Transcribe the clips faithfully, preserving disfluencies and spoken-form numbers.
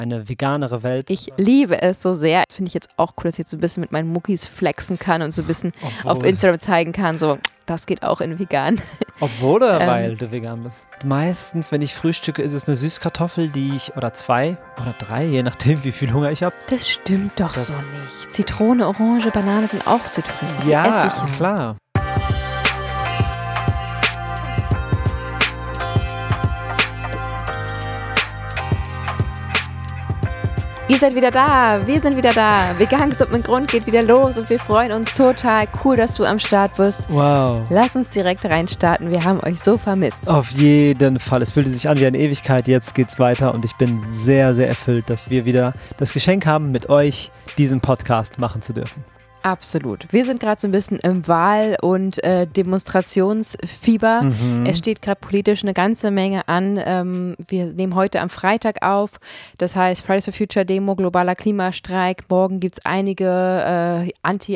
eine veganere Welt. Ich liebe es so sehr. Finde ich jetzt auch cool, dass ich jetzt so ein bisschen mit meinen Muckis flexen kann und so ein bisschen Obwohl. auf Instagram zeigen kann, so, das geht auch in vegan. Obwohl oder ähm, weil du vegan bist? Meistens, wenn ich frühstücke, ist es eine Süßkartoffel, die ich, oder zwei oder drei, je nachdem, wie viel Hunger ich habe. Das stimmt doch das so nicht. Zitrone, Orange, Banane sind auch südfrei. Ja, klar. Ihr seid wieder da, wir sind wieder da. Vegan gesund mit Grund geht wieder los und wir freuen uns total. Cool, dass du am Start bist. Wow. Lass uns direkt reinstarten, wir haben euch so vermisst. Auf jeden Fall, es fühlte sich an wie eine Ewigkeit, jetzt geht's weiter und ich bin sehr, sehr erfüllt, dass wir wieder das Geschenk haben, mit euch diesen Podcast machen zu dürfen. Absolut. Wir sind gerade so ein bisschen im Wahl- und äh, Demonstrationsfieber. Mhm. Es steht gerade politisch eine ganze Menge an. Ähm, wir nehmen heute am Freitag auf. Das heißt Fridays for Future Demo, globaler Klimastreik. Morgen gibt es einige äh,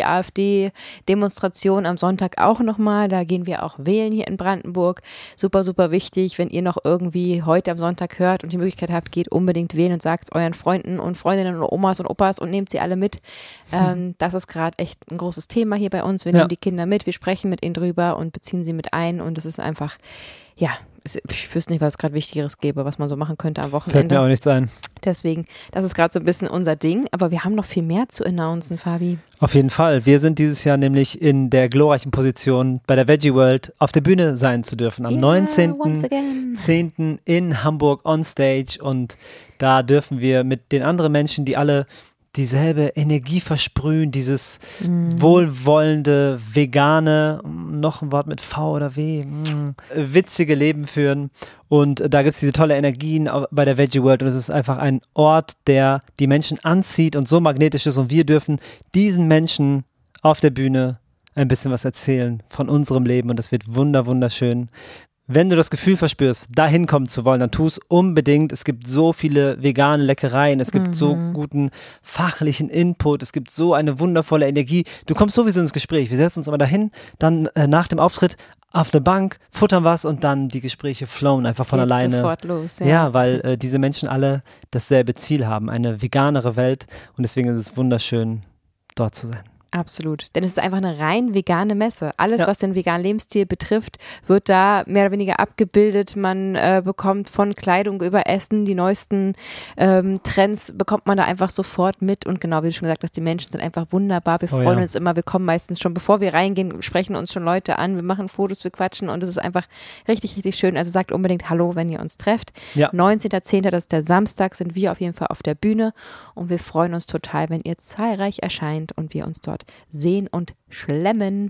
Anti-AfD-Demonstrationen. Am Sonntag auch nochmal. Da gehen wir auch wählen hier in Brandenburg. Super, super wichtig. Wenn ihr noch irgendwie heute am Sonntag hört und die Möglichkeit habt, geht unbedingt wählen und sagt es euren Freunden und Freundinnen und Omas und Opas und nehmt sie alle mit. Ähm, mhm. Das ist gerade echt ein großes Thema hier bei uns. Wir ja. nehmen die Kinder mit, wir sprechen mit ihnen drüber und beziehen sie mit ein und es ist einfach, ja, ich wüsste nicht, was es gerade Wichtigeres gäbe, was man so machen könnte am Wochenende. Fällt mir auch nichts ein. Deswegen, das ist gerade so ein bisschen unser Ding, aber wir haben noch viel mehr zu announcen, Fabi. Auf jeden Fall. Wir sind dieses Jahr nämlich in der glorreichen Position, bei der Veggie World auf der Bühne sein zu dürfen. Am yeah, neunzehnten zehnten in Hamburg on Stage und da dürfen wir mit den anderen Menschen, die alle dieselbe Energie versprühen, dieses mm. wohlwollende, vegane, noch ein Wort mit V oder W, mm, witzige Leben führen. Und da gibt es diese tolle Energien bei der Veggie World und es ist einfach ein Ort, der die Menschen anzieht und so magnetisch ist und wir dürfen diesen Menschen auf der Bühne ein bisschen was erzählen von unserem Leben und das wird wunder, wunderschön. Wenn du das Gefühl verspürst, dahin kommen zu wollen, dann tu es unbedingt. Es gibt so viele vegane Leckereien, es gibt mhm. so guten fachlichen Input, es gibt so eine wundervolle Energie. Du kommst sowieso ins Gespräch. Wir setzen uns aber dahin, dann äh, nach dem Auftritt auf eine Bank, futtern was und dann die Gespräche flowen einfach von Geht alleine. Sofort los, ja. Ja, weil äh, diese Menschen alle dasselbe Ziel haben, eine veganere Welt und deswegen ist es wunderschön, dort zu sein. Absolut, denn es ist einfach eine rein vegane Messe. Alles, ja. was den veganen Lebensstil betrifft, wird da mehr oder weniger abgebildet. Man äh, bekommt von Kleidung über Essen die neuesten ähm, Trends, bekommt man da einfach sofort mit. Und genau, wie du schon gesagt hast, die Menschen sind einfach wunderbar. Wir oh, freuen ja. uns immer, wir kommen meistens schon, bevor wir reingehen, sprechen uns schon Leute an, wir machen Fotos, wir quatschen und es ist einfach richtig, richtig schön. Also sagt unbedingt Hallo, wenn ihr uns trefft. Ja. neunzehnten zehnten, das ist der Samstag, sind wir auf jeden Fall auf der Bühne und wir freuen uns total, wenn ihr zahlreich erscheint und wir uns dort sehen und schlemmen.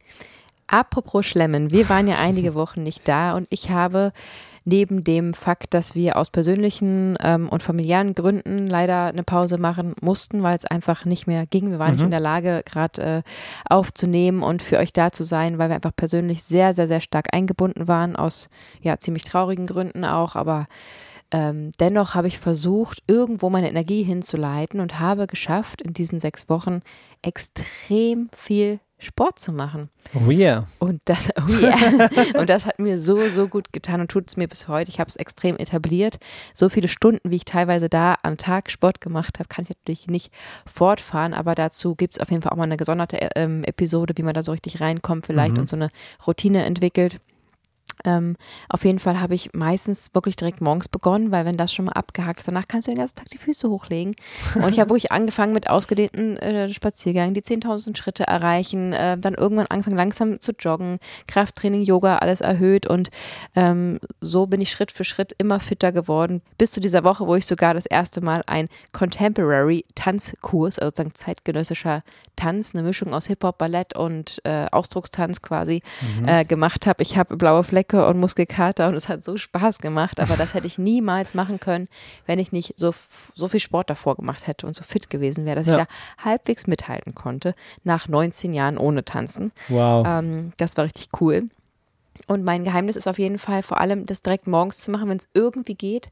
Apropos schlemmen, wir waren ja einige Wochen nicht da und ich habe neben dem Fakt, dass wir aus persönlichen ähm, und familiären Gründen leider eine Pause machen mussten, weil es einfach nicht mehr ging. Wir waren mhm. nicht in der Lage, gerade äh, aufzunehmen und für euch da zu sein, weil wir einfach persönlich sehr, sehr, sehr stark eingebunden waren, aus ja ziemlich traurigen Gründen auch, aber Ähm, dennoch habe ich versucht, irgendwo meine Energie hinzuleiten und habe geschafft, in diesen sechs Wochen extrem viel Sport zu machen. Oh yeah. Und das, oh yeah. Und das hat mir so, so gut getan und tut es mir bis heute. Ich habe es extrem etabliert. So viele Stunden, wie ich teilweise da am Tag Sport gemacht habe, kann ich natürlich nicht fortfahren, aber dazu gibt es auf jeden Fall auch mal eine gesonderte ähm, Episode, wie man da so richtig reinkommt vielleicht mhm. und so eine Routine entwickelt. Ähm, auf jeden Fall habe ich meistens wirklich direkt morgens begonnen, weil wenn das schon mal abgehakt ist, danach kannst du den ganzen Tag die Füße hochlegen. Und ich habe wirklich angefangen mit ausgedehnten äh, Spaziergängen, die zehntausend Schritte erreichen, äh, dann irgendwann angefangen langsam zu joggen, Krafttraining, Yoga, alles erhöht und ähm, so bin ich Schritt für Schritt immer fitter geworden, bis zu dieser Woche, wo ich sogar das erste Mal ein Contemporary Tanzkurs, also sozusagen zeitgenössischer Tanz, eine Mischung aus Hip-Hop, Ballett und äh, Ausdruckstanz quasi mhm. äh, gemacht habe. Ich habe blaue Flecke und Muskelkater und es hat so Spaß gemacht, aber das hätte ich niemals machen können, wenn ich nicht so, so viel Sport davor gemacht hätte und so fit gewesen wäre, dass ja. ich da halbwegs mithalten konnte, nach neunzehn Jahren ohne Tanzen. Wow. Ähm, das war richtig cool. Und mein Geheimnis ist auf jeden Fall vor allem, das direkt morgens zu machen, wenn es irgendwie geht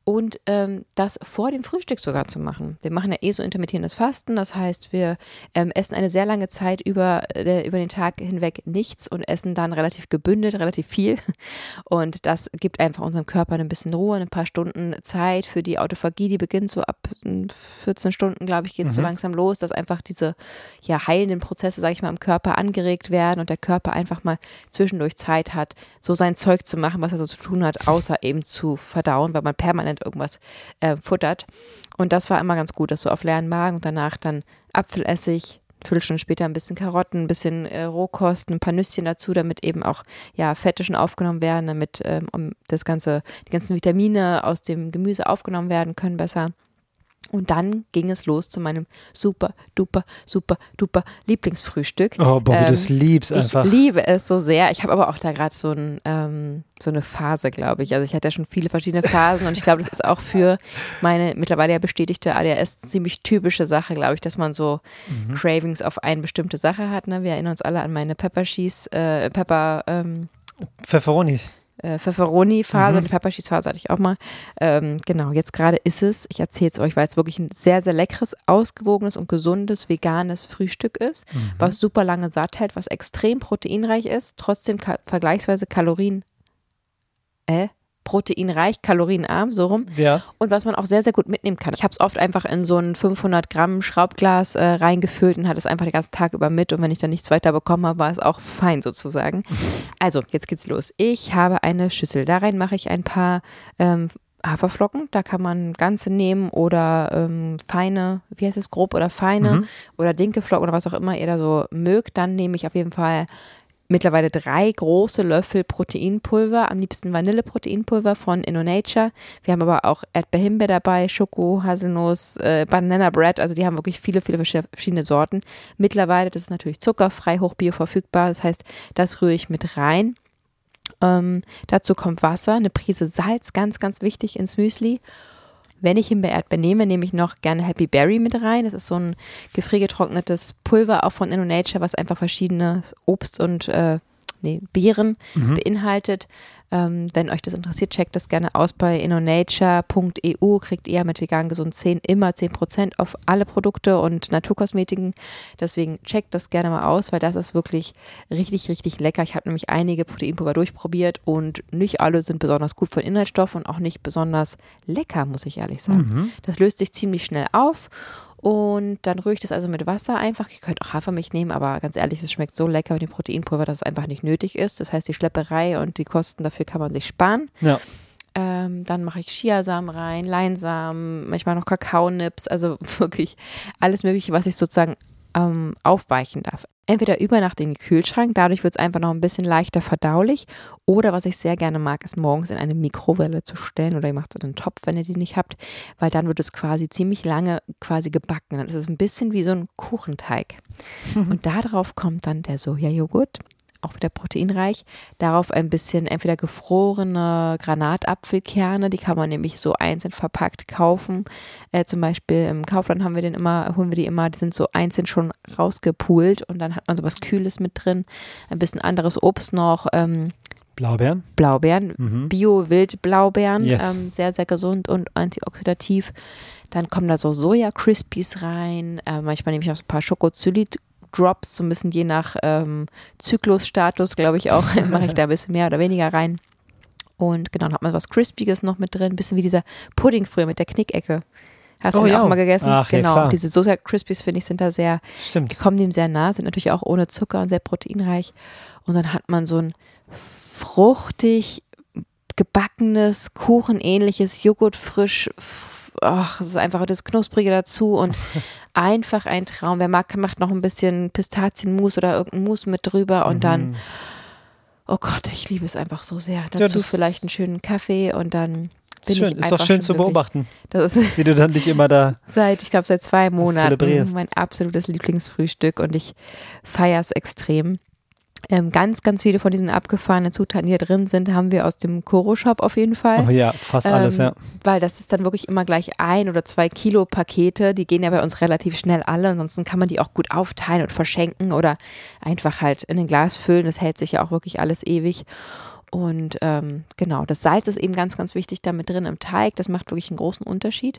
und ähm, das vor dem Frühstück sogar zu machen. Wir machen ja eh so intermittierendes Fasten, das heißt, wir ähm, essen eine sehr lange Zeit über, äh, über den Tag hinweg nichts und essen dann relativ gebündelt, relativ viel und das gibt einfach unserem Körper ein bisschen Ruhe, ein paar Stunden Zeit für die Autophagie, die beginnt so ab vierzehn Stunden, glaube ich, geht es mhm. so langsam los, dass einfach diese ja, heilenden Prozesse, sage ich mal, im Körper angeregt werden und der Körper einfach mal zwischendurch Zeit hat, so sein Zeug zu machen, was er so zu tun hat, außer eben zu verdauen, weil man permanent irgendwas äh, futtert. Und das war immer ganz gut, dass so auf leeren Magen und danach dann Apfelessig, eine Viertelstunde später ein bisschen Karotten, ein bisschen äh, Rohkost, ein paar Nüsschen dazu, damit eben auch ja, Fette schon aufgenommen werden, damit ähm, um das ganze, die ganzen Vitamine aus dem Gemüse aufgenommen werden können besser. Und dann ging es los zu meinem super, duper, super, duper Lieblingsfrühstück. Oh, boah, wie ähm, du es liebst einfach. Ich liebe es so sehr. Ich habe aber auch da gerade so, ein, ähm, so eine Phase, glaube ich. Also ich hatte ja schon viele verschiedene Phasen und ich glaube, das ist auch für meine mittlerweile ja bestätigte A D H S ziemlich typische Sache, glaube ich, dass man so mhm. Cravings auf eine bestimmte Sache hat. Ne? Wir erinnern uns alle an meine Pepper Cheese, äh, Pepper, ähm, Pfefferonis. Äh, Pfefferoni-Phase, mhm. die Pepper-Cheese-Phase hatte ich auch mal. Ähm, genau, jetzt gerade ist es, ich erzähle es euch, weil es wirklich ein sehr, sehr leckeres, ausgewogenes und gesundes, veganes Frühstück ist, mhm. was super lange satt hält, was extrem proteinreich ist, trotzdem ka- vergleichsweise Kalorien, äh, proteinreich, kalorienarm, so rum. Ja. Und was man auch sehr, sehr gut mitnehmen kann. Ich habe es oft einfach in so ein fünfhundert Gramm Schraubglas äh, reingefüllt und hatte es einfach den ganzen Tag über mit. Und wenn ich dann nichts weiter bekommen habe, war es auch fein sozusagen. Also, jetzt geht's los. Ich habe eine Schüssel. Da rein mache ich ein paar ähm, Haferflocken. Da kann man ganze nehmen oder ähm, feine, wie heißt es, grob oder feine mhm. oder Dinkelflocken oder was auch immer ihr da so mögt. Dann nehme ich auf jeden Fall mittlerweile drei große Löffel Proteinpulver, am liebsten Vanilleproteinpulver von InnoNature. Wir haben aber auch Erdbeer-Himbeer dabei, Schoko, Haselnuss, äh, Banana Bread, also die haben wirklich viele, viele verschiedene Sorten. Mittlerweile, das ist natürlich zuckerfrei, hochbio verfügbar, das heißt, das rühre ich mit rein. Ähm, dazu kommt Wasser, eine Prise Salz, ganz, ganz wichtig ins Müsli. Wenn ich Himbeer-Erdbeer nehme, nehme ich noch gerne Happy Berry mit rein. Das ist so ein gefriergetrocknetes Pulver auch von InnoNature, was einfach verschiedene Obst und äh, nee, Beeren mhm. beinhaltet. Ähm, wenn euch das interessiert, checkt das gerne aus bei innonature punkt e u. Kriegt ihr mit vegan gesund zehn immer zehn Prozent auf alle Produkte und Naturkosmetiken. Deswegen checkt das gerne mal aus, weil das ist wirklich richtig, richtig lecker. Ich habe nämlich einige Proteinpulver durchprobiert und nicht alle sind besonders gut von Inhaltsstoffen und auch nicht besonders lecker, muss ich ehrlich sagen. Mhm. Das löst sich ziemlich schnell auf. Und dann rühre ich das also mit Wasser einfach. Ihr könnt auch Hafermilch nehmen, aber ganz ehrlich, es schmeckt so lecker mit dem Proteinpulver, dass es einfach nicht nötig ist. Das heißt, die Schlepperei und die Kosten dafür kann man sich sparen. Ja. Ähm, dann mache ich Chiasamen rein, Leinsamen, manchmal noch Kakaonips, also wirklich alles Mögliche, was ich sozusagen ähm, aufweichen darf. Entweder über Nacht in den Kühlschrank, dadurch wird es einfach noch ein bisschen leichter verdaulich, oder was ich sehr gerne mag, ist morgens in eine Mikrowelle zu stellen oder ihr macht es in einen Topf, wenn ihr die nicht habt, weil dann wird es quasi ziemlich lange quasi gebacken. Dann ist es ein bisschen wie so ein Kuchenteig. Und darauf kommt dann der Sojajoghurt, auch wieder proteinreich, darauf ein bisschen entweder gefrorene Granatapfelkerne, die kann man nämlich so einzeln verpackt kaufen, äh, zum Beispiel im Kaufland haben wir den immer, holen wir die immer, die sind so einzeln schon rausgepult und dann hat man so was Kühles mit drin, ein bisschen anderes Obst noch, ähm, Blaubeeren. Blaubeeren, mhm. Bio-Wildblaubeeren, yes. ähm, sehr, sehr gesund und antioxidativ. Dann kommen da so Soja-Crispies rein, äh, manchmal nehme ich noch so ein paar Schokozylit Drops, so ein bisschen je nach ähm, Zyklusstatus, glaube ich auch, mache ich da ein bisschen mehr oder weniger rein. Und genau, dann hat man was Crispiges noch mit drin, ein bisschen wie dieser Pudding früher mit der Knickecke. Hast oh, du den ja. auch mal gegessen? Ach, genau, ja, diese Soja Crispies, finde ich, sind da sehr, Stimmt. kommen dem sehr nah, sind natürlich auch ohne Zucker und sehr proteinreich. Und dann hat man so ein fruchtig gebackenes, kuchenähnliches, joghurtfrisch, ach, es ist einfach das Knusprige dazu und einfach ein Traum. Wer mag, macht noch ein bisschen Pistazienmus oder irgendein Mousse mit drüber und mhm. dann, oh Gott, ich liebe es einfach so sehr. Dazu ja, vielleicht einen schönen Kaffee und dann bin schön. ich ist einfach doch schön zu glücklich. beobachten, das ist wie du dann dich immer da seit, ich glaube, seit zwei Monaten zelebrierst. Mein absolutes Lieblingsfrühstück und ich feiere es extrem. Ähm, ganz, ganz viele von diesen abgefahrenen Zutaten, die hier drin sind, haben wir aus dem Koro-Shop auf jeden Fall. Oh ja, fast ähm, alles, ja. Weil das ist dann wirklich immer gleich ein oder zwei Kilo Pakete, die gehen ja bei uns relativ schnell alle, ansonsten kann man die auch gut aufteilen und verschenken oder einfach halt in ein Glas füllen, das hält sich ja auch wirklich alles ewig. Und ähm, genau, das Salz ist eben ganz, ganz wichtig da mit drin im Teig. Das macht wirklich einen großen Unterschied.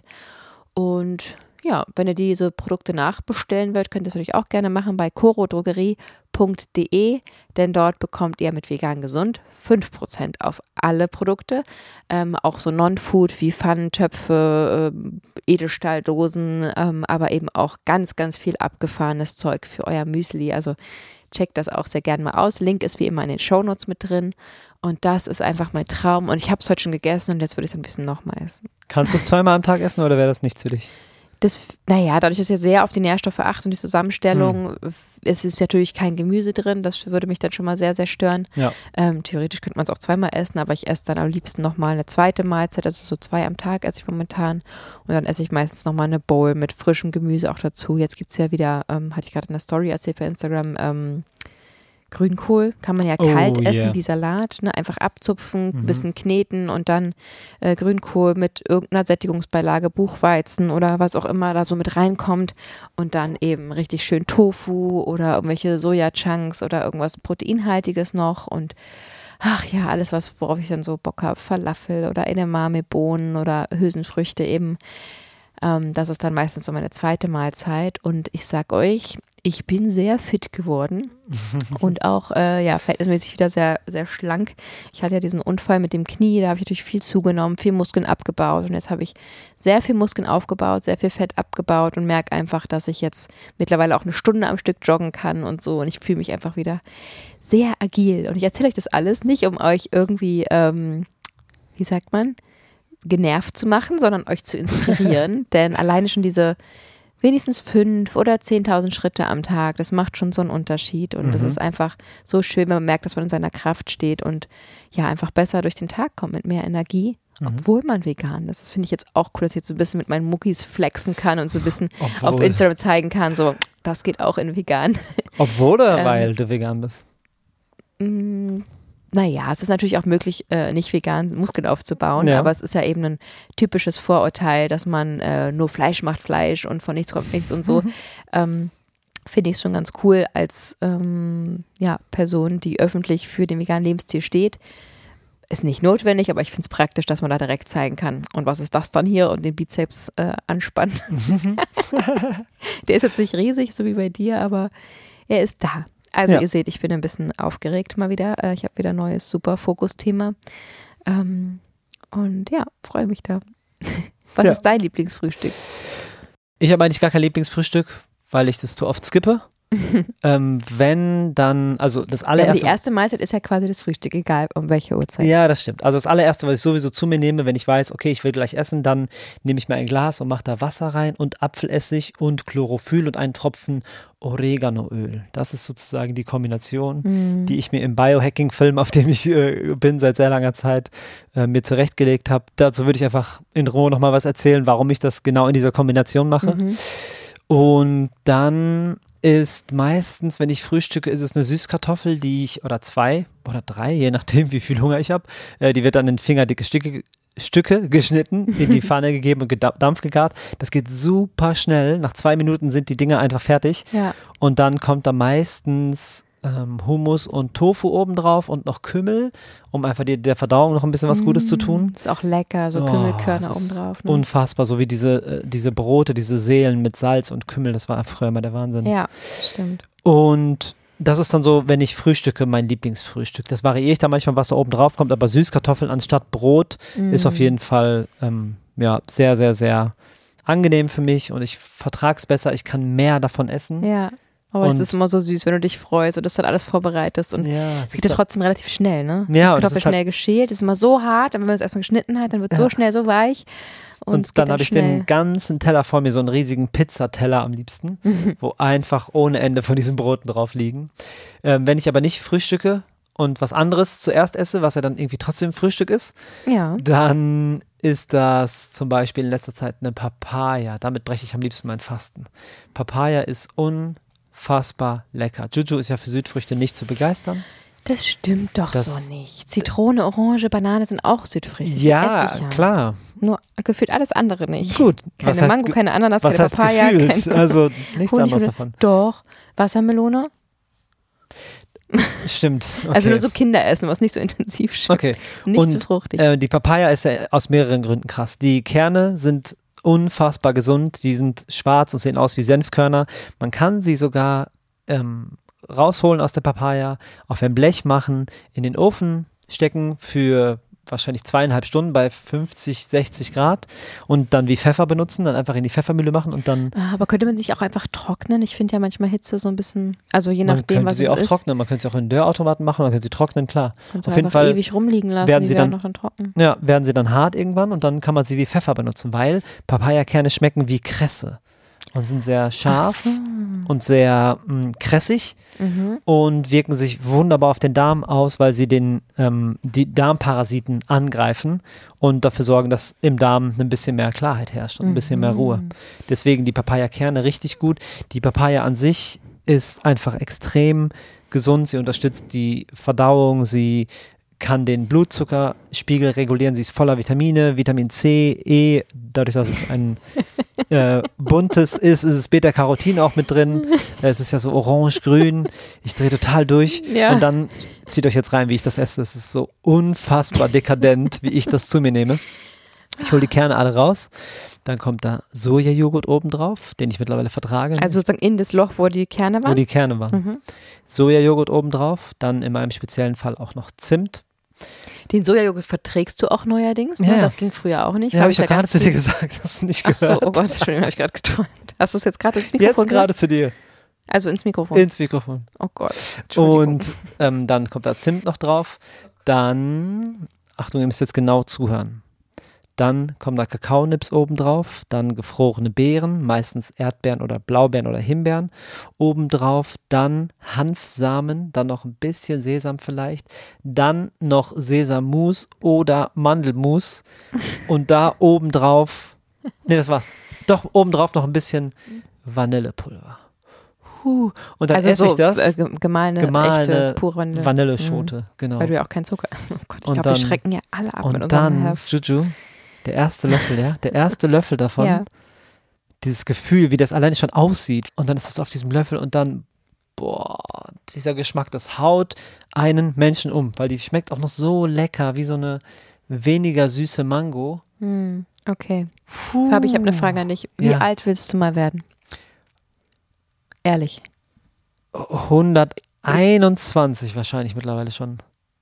Und ja, wenn ihr diese Produkte nachbestellen wollt, könnt ihr das natürlich auch gerne machen bei corodrogerie punkt de, denn dort bekommt ihr mit Vegan Gesund fünf Prozent auf alle Produkte, ähm, auch so Non-Food wie Pfannentöpfe, ähm, Edelstahldosen, ähm, aber eben auch ganz, ganz viel abgefahrenes Zeug für euer Müsli, also checkt das auch sehr gerne mal aus. Link ist wie immer in den Shownotes mit drin und das ist einfach mein Traum und ich habe es heute schon gegessen und jetzt würde ich es ein bisschen nochmal essen. Kannst du es zweimal am Tag essen oder wäre das nichts für dich? Das, naja, dadurch, dass ich sehr auf die Nährstoffe achte und die Zusammenstellung, hm. es ist natürlich kein Gemüse drin, das würde mich dann schon mal sehr, sehr stören. Ja. Ähm, theoretisch könnte man es auch zweimal essen, aber ich esse dann am liebsten nochmal eine zweite Mahlzeit, also so zwei am Tag esse ich momentan und dann esse ich meistens nochmal eine Bowl mit frischem Gemüse auch dazu. Jetzt gibt es ja wieder, ähm, hatte ich gerade in der Story erzählt bei Instagram, ähm, Grünkohl kann man ja kalt oh, essen yeah. wie Salat, ne? Einfach abzupfen, ein mhm. bisschen kneten und dann äh, Grünkohl mit irgendeiner Sättigungsbeilage, Buchweizen oder was auch immer da so mit reinkommt und dann eben richtig schön Tofu oder irgendwelche Soja-Chunks oder irgendwas Proteinhaltiges noch und ach ja, alles, was worauf ich dann so Bock habe, Falafel oder Edamame-Bohnen oder Hülsenfrüchte eben. Ähm, das ist dann meistens so meine zweite Mahlzeit und ich sag euch, ich bin sehr fit geworden und auch äh, ja, verhältnismäßig wieder sehr, sehr schlank. Ich hatte ja diesen Unfall mit dem Knie, da habe ich natürlich viel zugenommen, viel Muskeln abgebaut und jetzt habe ich sehr viel Muskeln aufgebaut, sehr viel Fett abgebaut und merke einfach, dass ich jetzt mittlerweile auch eine Stunde am Stück joggen kann und so und ich fühle mich einfach wieder sehr agil und ich erzähle euch das alles nicht, um euch irgendwie, ähm, wie sagt man, genervt zu machen, sondern euch zu inspirieren, denn alleine schon diese wenigstens fünf oder zehntausend Schritte am Tag, das macht schon so einen Unterschied und mhm. das ist einfach so schön, wenn man merkt, dass man in seiner Kraft steht und ja, einfach besser durch den Tag kommt mit mehr Energie, mhm. obwohl man vegan ist. Das finde ich jetzt auch cool, dass ich jetzt so ein bisschen mit meinen Muckis flexen kann und so ein bisschen obwohl. auf Instagram zeigen kann, so, das geht auch in vegan. Obwohl oder ähm, weil du vegan bist? Mh, Naja, es ist natürlich auch möglich, äh, nicht vegan Muskeln aufzubauen, ja. aber es ist ja eben ein typisches Vorurteil, dass man äh, nur Fleisch macht Fleisch und von nichts kommt nichts und so. Mhm. Ähm, finde ich es schon ganz cool als ähm, ja, Person, die öffentlich für den veganen Lebensstil steht. Ist nicht notwendig, aber ich finde es praktisch, dass man da direkt zeigen kann. Und was ist das dann hier? Und den Bizeps äh, anspannt. Mhm. Der ist jetzt nicht riesig, so wie bei dir, aber er ist da. Also ja. Ihr seht, ich bin ein bisschen aufgeregt mal wieder. Ich habe wieder ein neues super Fokusthema. Ähm, und ja, freue mich da. Was ja. ist dein Lieblingsfrühstück? Ich habe eigentlich gar kein Lieblingsfrühstück, weil ich das zu oft skippe. ähm, wenn dann, also das allererste. Ja, die erste Mahlzeit ist ja quasi das Frühstück, egal um welche Uhrzeit. Ja, das stimmt. Also das allererste, was ich sowieso zu mir nehme, wenn ich weiß, okay, ich will gleich essen, dann nehme ich mir ein Glas und mache da Wasser rein und Apfelessig und Chlorophyll und einen Tropfen Oreganoöl. Das ist sozusagen die Kombination, mm. die ich mir im Biohacking-Film, auf dem ich äh, bin seit sehr langer Zeit, äh, mir zurechtgelegt habe. Dazu würde ich einfach in Ruhe nochmal was erzählen, warum ich das genau in dieser Kombination mache. Mhm. Und dann ist meistens, wenn ich frühstücke, ist es eine Süßkartoffel, die ich, oder zwei oder drei, je nachdem, wie viel Hunger ich habe, äh, die wird dann in fingerdicke Stücke, Stücke geschnitten, in die Pfanne gegeben und Dampf gegart. Das geht super schnell. Nach zwei Minuten sind die Dinger einfach fertig. Ja. Und dann kommt da meistens ähm, Hummus und Tofu obendrauf und noch Kümmel, um einfach die, der Verdauung noch ein bisschen was mmh, Gutes zu tun. Ist auch lecker, so oh, Kümmelkörner obendrauf. Ne? Unfassbar, so wie diese, äh, diese Brote, diese Seelen mit Salz und Kümmel, das war früher immer der Wahnsinn. Ja, stimmt. Und das ist dann so, wenn ich frühstücke, mein Lieblingsfrühstück. Das variiere ich da manchmal, was da oben drauf kommt, aber Süßkartoffeln anstatt Brot mm. ist auf jeden Fall ähm, ja, sehr, sehr, sehr angenehm für mich und ich vertrage es besser, ich kann mehr davon essen. Ja, aber es ist immer so süß, wenn du dich freust und das dann alles vorbereitest und ja, es geht ja trotzdem relativ schnell, ne? Ja, die Kartoffel schnell halt geschält, das ist immer so hart, aber wenn man es erstmal geschnitten hat, dann wird es ja. so schnell so weich. Und, und dann habe ich den ganzen Teller vor mir, so einen riesigen Pizzateller am liebsten, mhm. wo einfach ohne Ende von diesen Broten drauf liegen. Ähm, wenn ich aber nicht frühstücke und was anderes zuerst esse, was ja dann irgendwie trotzdem Frühstück ist, ja. dann ist das zum Beispiel in letzter Zeit eine Papaya. Damit breche ich am liebsten mein Fasten. Papaya ist unfassbar lecker. Juju ist ja für Südfrüchte nicht zu begeistern. Das stimmt doch das, so nicht. Zitrone, Orange, Banane sind auch Südfrüchte. Ja, ja, klar. Nur gefühlt alles andere nicht. Gut. Keine was Mango, heißt, keine Ananas, was keine heißt Papaya. Gefühlt? Keine also nichts Honig anderes davon. Doch. Wassermelone? Stimmt. Okay. Also nur so Kinderessen, was nicht so intensiv schmeckt. Okay. Nicht und, zu fruchtig. Äh, die Papaya ist ja aus mehreren Gründen krass. Die Kerne sind unfassbar gesund. Die sind schwarz und sehen aus wie Senfkörner. Man kann sie sogar ähm, rausholen aus der Papaya, auf ein Blech machen, in den Ofen stecken für wahrscheinlich zweieinhalb Stunden bei fünfzig, sechzig Grad und dann wie Pfeffer benutzen, dann einfach in die Pfeffermühle machen und dann... Aber könnte man sich auch einfach trocknen? Ich finde ja manchmal Hitze so ein bisschen, also je man nachdem, was es ist. Man könnte sie auch trocknen, man könnte sie auch in Dörrautomaten machen, man könnte sie trocknen, klar. Kannst du auf jeden einfach Fall ewig rumliegen lassen, werden die sie werden dann, noch dann trocken. Ja, werden sie dann hart irgendwann und dann kann man sie wie Pfeffer benutzen, weil Papayakerne schmecken wie Kresse und sind sehr scharf so. und sehr mh, kressig. Mhm. Und wirken sich wunderbar auf den Darm aus, weil sie den, ähm, die Darmparasiten angreifen und dafür sorgen, dass im Darm ein bisschen mehr Klarheit herrscht und ein bisschen mehr Ruhe. Deswegen die Papaya-Kerne richtig gut. Die Papaya an sich ist einfach extrem gesund. Sie unterstützt die Verdauung, sie kann den Blutzuckerspiegel regulieren. Sie ist voller Vitamine, Vitamin C, E. Dadurch, dass es ein äh, buntes ist, ist es Beta-Carotin auch mit drin. Es ist ja so orange-grün. Ich drehe total durch. Ja. Und dann zieht euch jetzt rein, wie ich das esse. Es ist so unfassbar dekadent, wie ich das zu mir nehme. Ich hole die Kerne alle raus. Dann kommt da Sojajoghurt oben drauf, den ich mittlerweile vertrage. Also sozusagen in das Loch, wo die Kerne waren? Wo die Kerne waren. Mhm. Sojajoghurt oben drauf. Dann in meinem speziellen Fall auch noch Zimt. Den Sojajoghurt verträgst du auch neuerdings? Ne? Ja, ja. Das ging früher auch nicht. Ja, habe ich ja ja gerade ganz zu dir viel- gesagt, hast du nicht Ach gehört. so, oh Gott, Entschuldigung, habe ich gerade geträumt. Hast du es jetzt gerade ins Mikrofon Jetzt gerade zu dir, gehört? Also ins Mikrofon. ins Mikrofon. oh Gott, Entschuldigung. Und ähm, dann kommt da Zimt noch drauf. Dann, Achtung, ihr müsst jetzt genau zuhören. Dann kommen da Kakaonips oben drauf, dann gefrorene Beeren, meistens Erdbeeren oder Blaubeeren oder Himbeeren obendrauf, dann Hanfsamen, dann noch ein bisschen Sesam vielleicht, dann noch Sesammus oder Mandelmus und da obendrauf, nee, das war's, doch obendrauf noch ein bisschen Vanillepulver. Huh. Und dann also esse so ich das. äh, ge- gemahlene, Gemahlene echte, pure Vanille. Vanilleschote, Mhm. genau. Weil du ja auch keinen Zucker isst. Oh Gott, ich Und glaube, wir dann- schrecken ja alle ab mit Und unserem dann, Heft. Juju, der erste Löffel, ja, der erste Löffel davon, Ja. dieses Gefühl, wie das alleine schon aussieht. Und dann ist das auf diesem Löffel und dann, boah, dieser Geschmack, das haut einen Menschen um, weil die schmeckt auch noch so lecker, wie so eine weniger süße Mango. Hm, okay. Puh. Fabi, ich habe eine Frage an dich. Wie Ja. alt willst du mal werden? Ehrlich. hunderteinundzwanzig wahrscheinlich mittlerweile schon.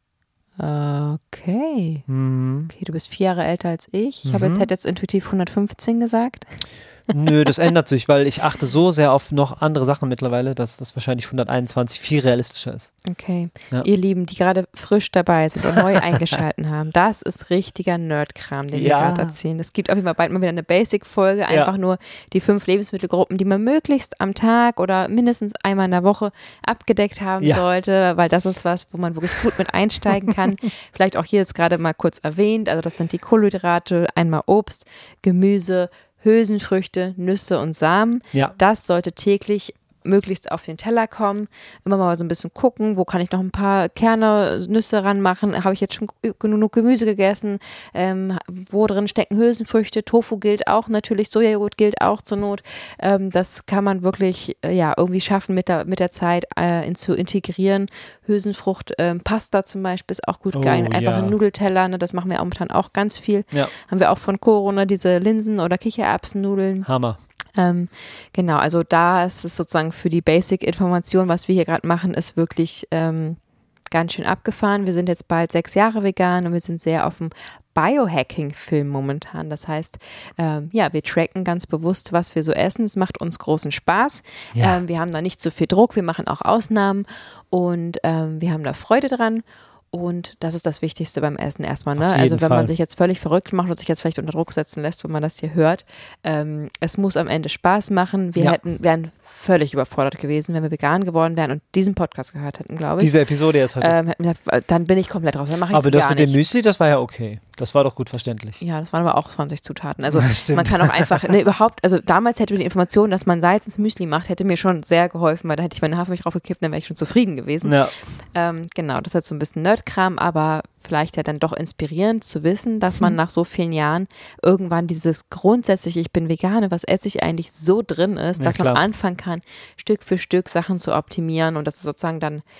Okay. Mhm. Okay, du bist vier Jahre älter als ich. Ich habe Mhm. jetzt, hätte jetzt intuitiv hundertfünfzehn gesagt. Nö, das ändert sich, weil ich achte so sehr auf noch andere Sachen mittlerweile, dass das wahrscheinlich hunderteinundzwanzig viel realistischer ist. Okay. Ja. Ihr Lieben, die gerade frisch dabei sind und neu eingeschalten haben, das ist richtiger Nerdkram, den wir Ja. gerade erzählen. Es gibt auf jeden Fall bald mal wieder eine Basic-Folge, einfach nur die fünf Lebensmittelgruppen, die man möglichst am Tag oder mindestens einmal in der Woche abgedeckt haben Ja. sollte, weil das ist was, wo man wirklich gut mit einsteigen kann. Vielleicht auch hier jetzt gerade mal kurz erwähnt, also das sind die Kohlenhydrate, einmal Obst, Gemüse, Hülsenfrüchte, Nüsse und Samen. Ja. Das sollte täglich möglichst auf den Teller kommen. Immer mal so ein bisschen gucken, wo kann ich noch ein paar Kerne, Nüsse ranmachen. Habe ich jetzt schon genug Gemüse gegessen? Ähm, wo drin stecken Hülsenfrüchte? Tofu gilt auch natürlich, Sojajoghurt gilt auch zur Not. Ähm, das kann man wirklich äh, ja irgendwie schaffen mit der, mit der Zeit äh, in, zu integrieren. Hülsenfrucht, ähm, Pasta zum Beispiel ist auch gut Oh, geeignet. Einfach ja. ein Nudelteller, ne, das machen wir momentan auch ganz viel. Ja. Haben wir auch von Corona diese Linsen- oder Kichererbsennudeln. Hammer. Ähm, genau, also da ist es sozusagen für die Basic-Information, was wir hier gerade machen, ist wirklich ähm, ganz schön abgefahren. Wir sind jetzt bald sechs Jahre vegan und wir sind sehr auf dem Biohacking-Film momentan. Das heißt, ähm, ja, wir tracken ganz bewusst, was wir so essen. Es macht uns großen Spaß. Ja. Ähm, wir haben da nicht so viel Druck, wir machen auch Ausnahmen und ähm, wir haben da Freude dran. Und das ist das Wichtigste beim Essen erstmal. Ne? Auf jeden Also wenn man Fall. sich jetzt völlig verrückt macht und sich jetzt vielleicht unter Druck setzen lässt, wenn man das hier hört, ähm, es muss am Ende Spaß machen. Wir Ja. hätten, wären völlig überfordert gewesen, wenn wir vegan geworden wären und diesen Podcast gehört hätten, glaube ich. Diese Episode jetzt heute. ähm, hätten wir gesagt, dann bin ich komplett raus. Dann mache ich Aber es das gar mit nicht. dem Müsli, das war ja okay. Das war doch gut verständlich. Ja, das waren aber auch zwanzig Zutaten. Also Stimmt. man kann auch einfach, ne, überhaupt, also damals hätte mir die Information, dass man Salz ins Müsli macht, hätte mir schon sehr geholfen, weil da hätte ich meine Hafermilch draufgekippt, dann wäre ich schon zufrieden gewesen. Ja. Ähm, genau, das ist halt so ein bisschen Nerdkram, aber vielleicht ja dann doch inspirierend zu wissen, dass Mhm. man nach so vielen Jahren irgendwann dieses grundsätzliche, ich bin Veganer, was esse ich eigentlich, so drin ist, Ja, dass man klar. anfangen kann, Stück für Stück Sachen zu optimieren und das ist sozusagen dann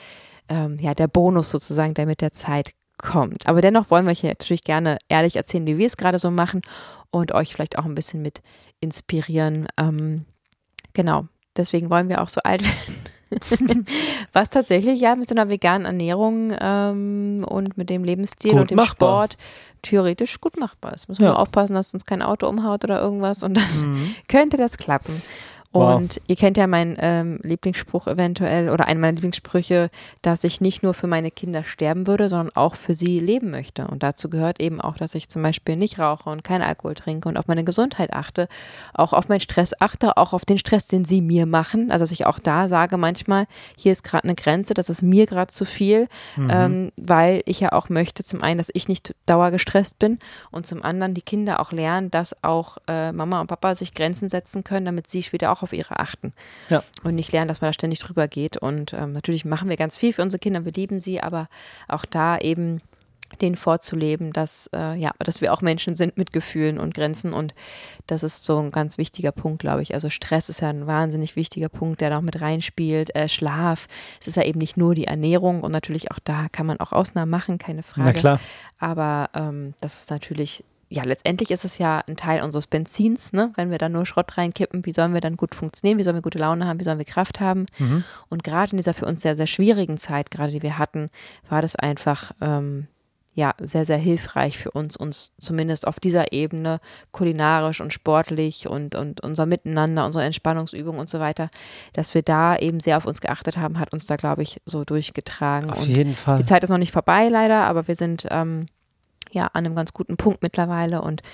ähm, ja, der Bonus sozusagen, der mit der Zeit kommt. Aber dennoch wollen wir euch natürlich gerne ehrlich erzählen, wie wir es gerade so machen und euch vielleicht auch ein bisschen mit inspirieren. Ähm, genau, deswegen wollen wir auch so alt werden. Was tatsächlich ja mit so einer veganen Ernährung ähm, und mit dem Lebensstil gut und dem machbar. Sport theoretisch gut machbar ist. Müssen wir Ja. nur aufpassen, dass uns kein Auto umhaut oder irgendwas und dann Mhm. könnte das klappen. Wow. Und ihr kennt ja meinen ähm, Lieblingsspruch eventuell oder einen meiner Lieblingssprüche, dass ich nicht nur für meine Kinder sterben würde, sondern auch für sie leben möchte. Und dazu gehört eben auch, dass ich zum Beispiel nicht rauche und keinen Alkohol trinke und auf meine Gesundheit achte, auch auf meinen Stress achte, auch auf den Stress, den sie mir machen. Also dass ich auch da sage manchmal, hier ist gerade eine Grenze, das ist mir gerade zu viel, Mhm. ähm, weil ich ja auch möchte, zum einen, dass ich nicht dauergestresst bin und zum anderen die Kinder auch lernen, dass auch äh, Mama und Papa sich Grenzen setzen können, damit sie später auch auf ihre achten. Ja. Und nicht lernen, dass man da ständig drüber geht. Und ähm, natürlich machen wir ganz viel für unsere Kinder, wir lieben sie, aber auch da eben denen vorzuleben, dass, äh, ja, dass wir auch Menschen sind mit Gefühlen und Grenzen und das ist so ein ganz wichtiger Punkt, glaube ich. Also Stress ist ja ein wahnsinnig wichtiger Punkt, der da auch mit reinspielt. Äh, Schlaf, es ist ja eben nicht nur die Ernährung und natürlich auch da kann man auch Ausnahmen machen, keine Frage. Na klar. Aber ähm, das ist natürlich ja, letztendlich ist es ja ein Teil unseres Benzins, ne? Wenn wir da nur Schrott reinkippen, wie sollen wir dann gut funktionieren, wie sollen wir gute Laune haben, wie sollen wir Kraft haben? Mhm. Und gerade in dieser für uns sehr, sehr schwierigen Zeit, gerade die wir hatten, war das einfach ähm, ja, sehr, sehr hilfreich für uns, uns zumindest auf dieser Ebene kulinarisch und sportlich und, und unser Miteinander, unsere Entspannungsübungen und so weiter, dass wir da eben sehr auf uns geachtet haben, hat uns da, glaube ich, so durchgetragen. Auf und jeden Fall. Die Zeit ist noch nicht vorbei, leider, aber wir sind ähm, ja an einem ganz guten Punkt mittlerweile und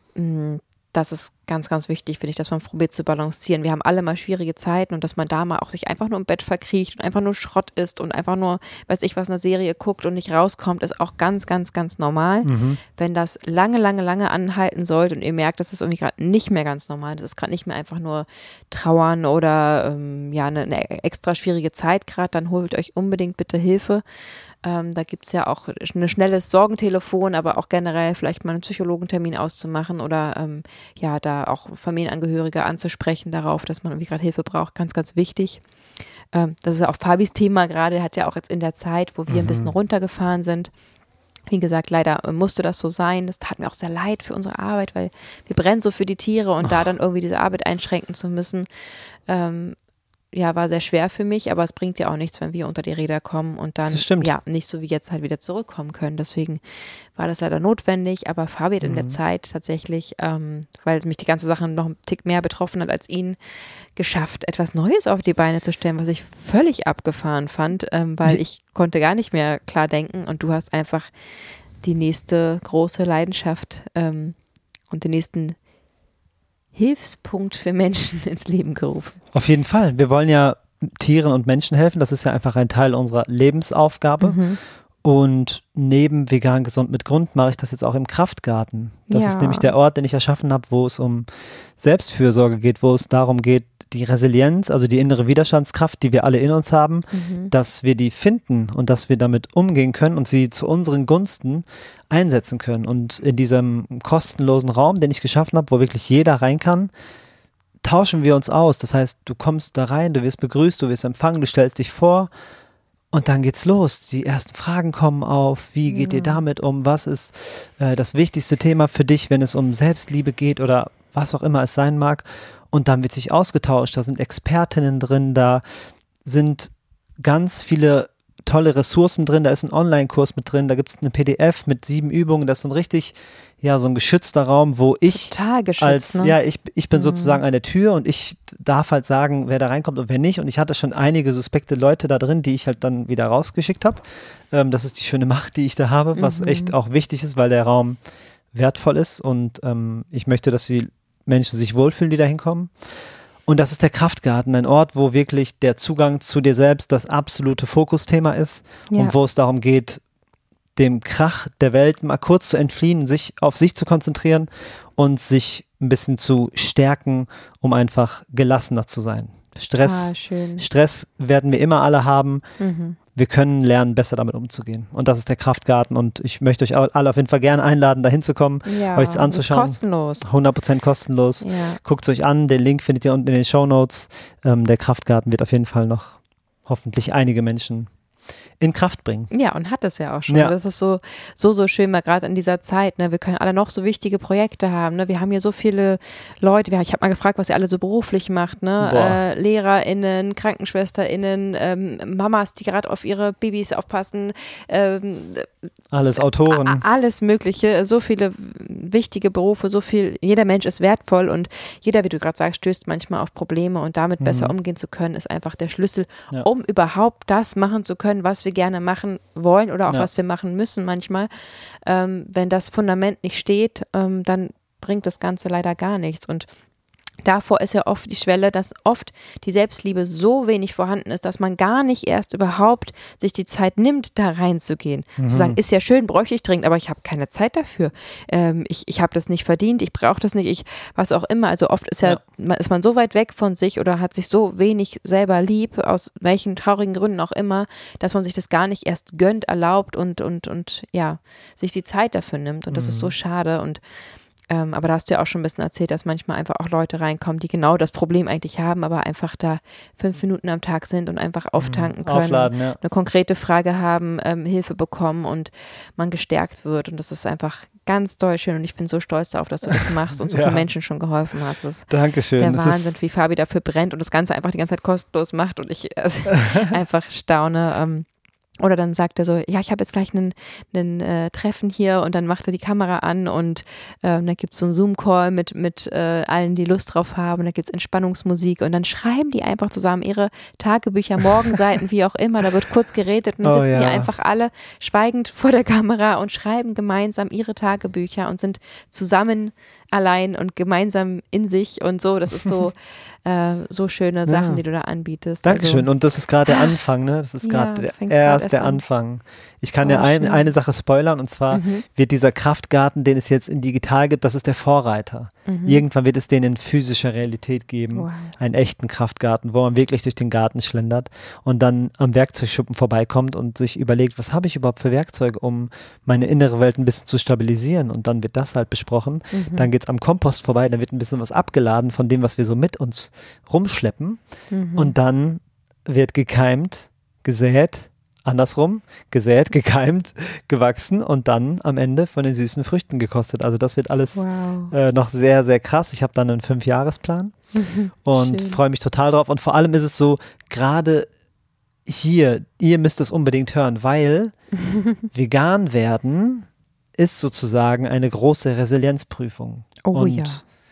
mh, das ist ganz, ganz wichtig, finde ich, dass man probiert zu balancieren. Wir haben alle mal schwierige Zeiten und dass man da mal auch sich einfach nur im Bett verkriecht und einfach nur Schrott isst und einfach nur, weiß ich was, eine Serie guckt und nicht rauskommt, ist auch ganz, ganz, ganz normal. Mhm. Wenn das lange, lange, lange anhalten sollte und ihr merkt, das ist irgendwie gerade nicht mehr ganz normal, das ist gerade nicht mehr einfach nur trauern oder ähm, ja, eine, eine extra schwierige Zeit gerade, dann holt euch unbedingt bitte Hilfe. Ähm, da gibt es ja auch ein schnelles Sorgentelefon, aber auch generell vielleicht mal einen Psychologentermin auszumachen oder ähm, ja, da auch Familienangehörige anzusprechen darauf, dass man irgendwie gerade Hilfe braucht, ganz, ganz wichtig. Ähm, das ist ja auch Fabis Thema gerade, er hat ja auch jetzt in der Zeit, wo wir Mhm. ein bisschen runtergefahren sind, wie gesagt, leider musste das so sein. Das tat mir auch sehr leid für unsere Arbeit, weil wir brennen so für die Tiere und oh. da dann irgendwie diese Arbeit einschränken zu müssen, ähm, ja, war sehr schwer für mich, aber es bringt ja auch nichts, wenn wir unter die Räder kommen und dann ja nicht so wie jetzt halt wieder zurückkommen können. Deswegen war das leider notwendig, aber Fabi hat mhm. in der Zeit tatsächlich, ähm, weil mich die ganze Sache noch einen Tick mehr betroffen hat als ihn, geschafft, etwas Neues auf die Beine zu stellen, was ich völlig abgefahren fand, ähm, weil ich konnte gar nicht mehr klar denken und du hast einfach die nächste große Leidenschaft ähm, und den nächsten Hilfspunkt für Menschen ins Leben gerufen. Auf jeden Fall. Wir wollen ja Tieren und Menschen helfen. Das ist ja einfach ein Teil unserer Lebensaufgabe. Mhm. Und neben Vegan Gesund mit Grund mache ich das jetzt auch im Kraftgarten. Das ja. ist nämlich der Ort, den ich erschaffen habe, wo es um Selbstfürsorge geht, wo es darum geht, die Resilienz, also die innere Widerstandskraft, die wir alle in uns haben, mhm. dass wir die finden und dass wir damit umgehen können und sie zu unseren Gunsten einsetzen können. Und in diesem kostenlosen Raum, den ich geschaffen habe, wo wirklich jeder rein kann, tauschen wir uns aus. Das heißt, du kommst da rein, du wirst begrüßt, du wirst empfangen, du stellst dich vor und dann geht's los. Die ersten Fragen kommen auf. Wie geht ja. dir damit um? Was ist äh, das wichtigste Thema für dich, wenn es um Selbstliebe geht oder was auch immer es sein mag? Und dann wird sich ausgetauscht. Da sind Expertinnen drin, da sind ganz viele tolle Ressourcen drin. Da ist ein Online-Kurs mit drin, da gibt es eine P D F mit sieben Übungen. Das ist so ein richtig, ja, so ein geschützter Raum, wo ich Total geschützt, als, ne? ja, ich, ich bin mhm. sozusagen an der Tür und ich darf halt sagen, wer da reinkommt und wer nicht. Und ich hatte schon einige suspekte Leute da drin, die ich halt dann wieder rausgeschickt habe. Ähm, das ist die schöne Macht, die ich da habe, was mhm. echt auch wichtig ist, weil der Raum wertvoll ist und ähm, ich möchte, dass die Menschen sich wohlfühlen, die da hinkommen. Und das ist der Kraftgarten, ein Ort, wo wirklich der Zugang zu dir selbst das absolute Fokusthema ist ja. und wo es darum geht, dem Krach der Welt mal kurz zu entfliehen, sich auf sich zu konzentrieren und sich ein bisschen zu stärken, um einfach gelassener zu sein. Stress, ah, schön. Stress werden wir immer alle haben. Mhm. Wir können lernen, besser damit umzugehen. Und das ist der Kraftgarten und ich möchte euch alle auf jeden Fall gerne einladen, da hinzukommen, ja, euch das anzuschauen. Das ist kostenlos. hundert Prozent kostenlos. Ja. Guckt es euch an, den Link findet ihr unten in den Shownotes. Ähm, der Kraftgarten wird auf jeden Fall noch hoffentlich einige Menschen in Kraft bringen. Ja, und hat es ja auch schon. Ja. Das ist so, so, so schön, mal gerade in dieser Zeit. Ne? Wir können alle noch so wichtige Projekte haben. Ne? Wir haben hier so viele Leute. Ich habe mal gefragt, was ihr alle so beruflich macht. Ne? Äh, LehrerInnen, KrankenschwesterInnen, ähm, Mamas, die gerade auf ihre Babys aufpassen. Ähm, alles Autoren. A- alles Mögliche. So viele wichtige Berufe, so viel. Jeder Mensch ist wertvoll und jeder, wie du gerade sagst, stößt manchmal auf Probleme und damit mhm. besser umgehen zu können, ist einfach der Schlüssel, ja. um überhaupt das machen zu können, was wir gerne machen wollen oder auch ja. was wir machen müssen manchmal. Ähm, wenn das Fundament nicht steht, ähm, dann bringt das Ganze leider gar nichts. Und davor ist ja oft die Schwelle, dass oft die Selbstliebe so wenig vorhanden ist, dass man gar nicht erst überhaupt sich die Zeit nimmt, da reinzugehen. Mhm. Zu sagen, ist ja schön, bräuchte ich dringend, aber ich habe keine Zeit dafür. Ähm, ich ich habe das nicht verdient, ich brauche das nicht, ich was auch immer. Also oft ist ja, ja. ist man so weit weg von sich oder hat sich so wenig selber lieb, aus welchen traurigen Gründen auch immer, dass man sich das gar nicht erst gönnt, erlaubt und, und, und ja, sich die Zeit dafür nimmt. Und das mhm. ist so schade. Und Ähm, aber da hast du ja auch schon ein bisschen erzählt, dass manchmal einfach auch Leute reinkommen, die genau das Problem eigentlich haben, aber einfach da fünf Minuten am Tag sind und einfach auftanken können, Aufladen, ja. eine konkrete Frage haben, ähm, Hilfe bekommen und man gestärkt wird. Und das ist einfach ganz doll schön und ich bin so stolz darauf, dass du das machst und so ja. vielen Menschen schon geholfen hast. Das ist Dankeschön. Der das Wahnsinn, ist wie Fabi dafür brennt und das Ganze einfach die ganze Zeit kostenlos macht und ich also, einfach staune. Ähm, Oder dann sagt er so, ja, ich habe jetzt gleich einen, einen äh, Treffen hier und dann macht er die Kamera an und äh, dann gibt es so einen Zoom-Call mit, mit äh, allen, die Lust drauf haben und dann gibt es Entspannungsmusik und dann schreiben die einfach zusammen ihre Tagebücher, Morgenseiten, wie auch immer, da wird kurz geredet und dann oh, sitzen ja. die einfach alle schweigend vor der Kamera und schreiben gemeinsam ihre Tagebücher und sind zusammen allein und gemeinsam in sich und so, das ist so äh, so schöne Sachen, ja. die du da anbietest. Dankeschön Also, und das ist gerade der Anfang, ne? Das ist gerade ja, der, erst der Anfang. Ich kann oh, ja ein, eine Sache spoilern und zwar mhm. wird dieser Kraftgarten, den es jetzt in digital gibt, das ist der Vorreiter. Mhm. Irgendwann wird es den in physischer Realität geben, wow. einen echten Kraftgarten, wo man wirklich durch den Garten schlendert und dann am Werkzeugschuppen vorbeikommt und sich überlegt, was habe ich überhaupt für Werkzeuge, um meine innere Welt ein bisschen zu stabilisieren und dann wird das halt besprochen. Mhm. Dann geht es am Kompost vorbei, dann wird ein bisschen was abgeladen von dem, was wir so mit uns rumschleppen mhm. und dann wird gekeimt, gesät, andersrum, gesät, gekeimt, gewachsen und dann am Ende von den süßen Früchten gekostet. Also das wird alles wow. äh, noch sehr, sehr krass. Ich habe dann einen Fünfjahresplan mhm, und freue mich total drauf. Und vor allem ist es so, gerade hier, ihr müsst es unbedingt hören, weil vegan werden ist sozusagen eine große Resilienzprüfung. Oh und ja.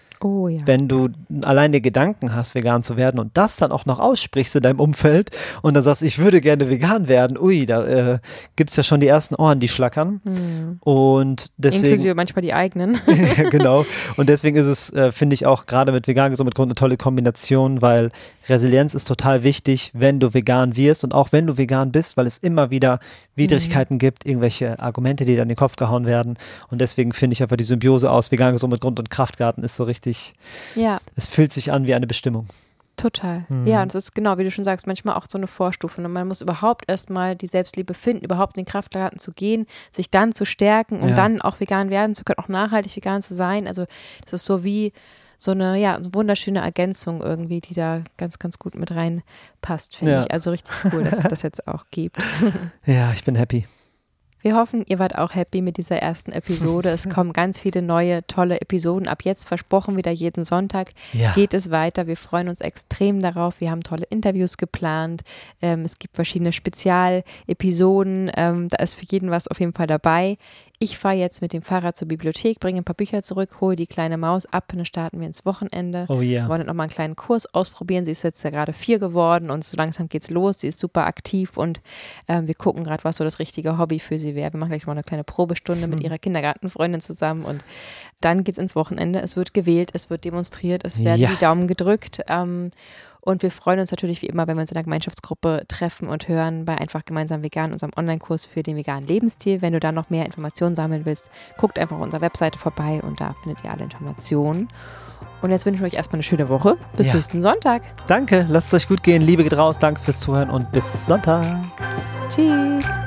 Oh ja. Wenn du alleine Gedanken hast, vegan zu werden und das dann auch noch aussprichst in deinem Umfeld und dann sagst, ich würde gerne vegan werden, ui, da äh, gibt es ja schon die ersten Ohren, die schlackern. Mhm. Und deswegen. Inklusive manchmal die eigenen. Ja, genau. Und deswegen ist es, äh, finde ich auch gerade mit vegan gesund mit Grund eine tolle Kombination, weil Resilienz ist total wichtig, wenn du vegan wirst und auch wenn du vegan bist, weil es immer wieder Widrigkeiten mhm. gibt, irgendwelche Argumente, die dir an den Kopf gehauen werden. Und deswegen finde ich einfach die Symbiose aus vegan gesund mit Grund und Kraftgarten ist so richtig. Ja. Es fühlt sich an wie eine Bestimmung. Total. Mhm. Ja, und es ist genau, wie du schon sagst, manchmal auch so eine Vorstufe. Und man muss überhaupt erstmal die Selbstliebe finden, überhaupt in den Kraftgarten zu gehen, sich dann zu stärken und ja. dann auch vegan werden zu können, auch nachhaltig vegan zu sein. Also das ist so wie so eine, ja, so wunderschöne Ergänzung irgendwie, die da ganz, ganz gut mit reinpasst, finde ja. ich. Also richtig cool, dass es das jetzt auch gibt. Ja, ich bin happy. Wir hoffen, ihr wart auch happy mit dieser ersten Episode. Es kommen ganz viele neue, tolle Episoden. Ab jetzt versprochen wieder jeden Sonntag ja. geht es weiter. Wir freuen uns extrem darauf. Wir haben tolle Interviews geplant. Ähm, es gibt verschiedene Spezialepisoden. Ähm, da ist für jeden was auf jeden Fall dabei. Ich fahre jetzt mit dem Fahrrad zur Bibliothek, bringe ein paar Bücher zurück, hole die kleine Maus ab und dann starten wir ins Wochenende. Oh yeah. Wir wollen dann nochmal einen kleinen Kurs ausprobieren. Sie ist jetzt ja gerade vier geworden und so langsam geht's los. Sie ist super aktiv und ähm, wir gucken gerade, was so das richtige Hobby für sie wäre. Wir machen gleich mal eine kleine Probestunde mit ihrer Kindergartenfreundin zusammen und dann geht's ins Wochenende. Es wird gewählt, es wird demonstriert, es werden ja. die Daumen gedrückt. Ähm, Und wir freuen uns natürlich wie immer, wenn wir uns in der Gemeinschaftsgruppe treffen und hören bei Einfach Gemeinsam Vegan, unserem Online-Kurs für den veganen Lebensstil. Wenn du da noch mehr Informationen sammeln willst, guckt einfach auf unserer Webseite vorbei und da findet ihr alle Informationen. Und jetzt wünschen wir euch erstmal eine schöne Woche. Bis ja. nächsten Sonntag. Danke, lasst es euch gut gehen. Liebe geht raus, danke fürs Zuhören und bis Sonntag. Tschüss.